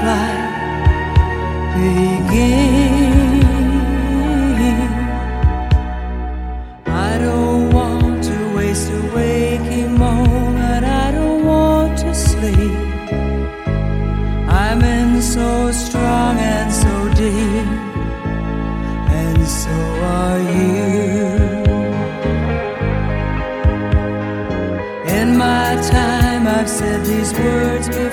flight begin. I don't want to waste a waking moment. I don't want to sleep. I'm in so strong and so deep, and so are you. In my time I've said these words before.